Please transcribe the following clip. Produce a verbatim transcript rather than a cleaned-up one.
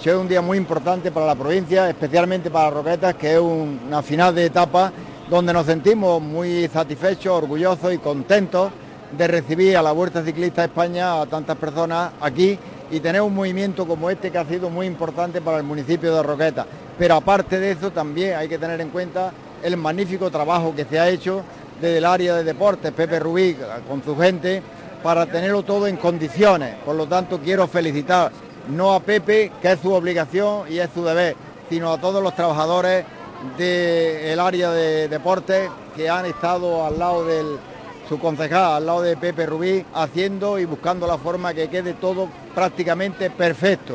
dicho, es un día muy importante para la provincia, especialmente para Roquetas, que es un, una final de etapa donde nos sentimos muy satisfechos, orgullosos y contentos de recibir a la Vuelta Ciclista España a tantas personas aquí y tener un movimiento como este que ha sido muy importante para el municipio de Roquetas. Pero aparte de eso también hay que tener en cuenta el magnífico trabajo que se ha hecho desde el área de deportes, Pepe Rubí con su gente, para tenerlo todo en condiciones. Por lo tanto, quiero felicitar no a Pepe, que es su obligación y es su deber, sino a todos los trabajadores del área de deportes que han estado al lado de su concejal, al lado de Pepe Rubí, haciendo y buscando la forma que quede todo prácticamente perfecto.